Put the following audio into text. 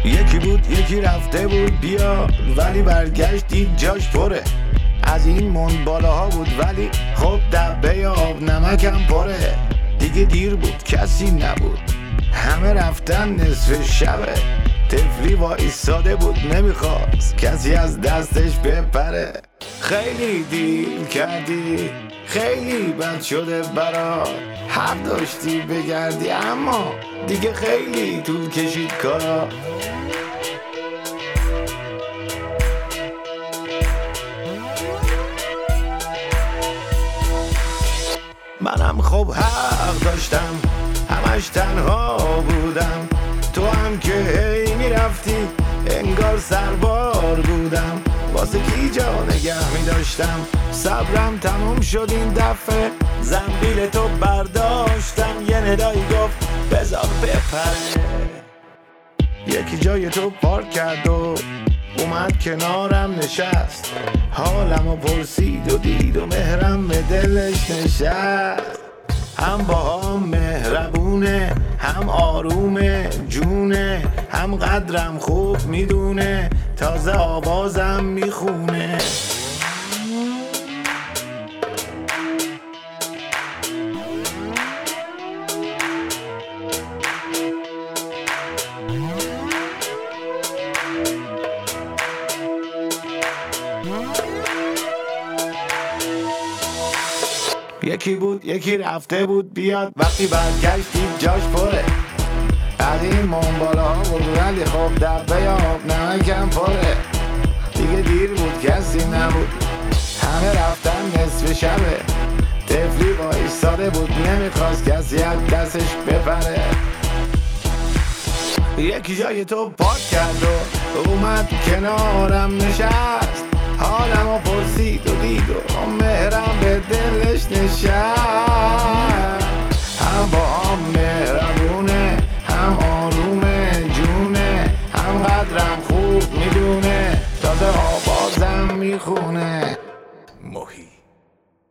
یکی بود یکی رفته بود بیا، ولی برگشت دید جاش پره. از این من بالاها بود ولی خب دبه آب نمکم پره. دیگه دیر بود کسی نبود، همه رفتن نصف شبه. طفلی با ایستاده بود نمیخواست کسی از دستش بپره. خیلی دیل کردی خیلی بد شده برات، حق داشتی بگردی اما دیگه خیلی طول کشید کارا. منم خب حق داشتم، همش تنها بودم. تو هم که هی میرفتی انگار سربار بودم. واسه کی جا نگه میداشتم، صبرم تموم شد این دفعه. زنبیل تو برداشتم، یه ندایی گفت بذار بپره. یکی جای تو پارک کرد و اومد کنارم نشست. حالمو پرسید و دید و مهرم به دلش نشست. هم با هم مهربونه، هم آرومه جونه، هم قدرم خوب میدونه، تازه آوازم میخونه. یکی بود یکی رفته بود بیاد، وقتی برگشت دید جاش پره. از این منبالاها بود ولی خب دبه آب نمکم پره. دیگه دیر بود کسی نبود، همه رفتن نصف شبه. طفلی با ایستاده بود نمیخواست کسی از دستش بپره. یکی جای تو پارک کرد و اومد کنارم نشست. حالمو پرسید و دید و مهرم به دلش نشست. هم با هم مهربونه، هم آرومه جونه، هم قدرم خوب میدونه، تازه آوازم میخونه.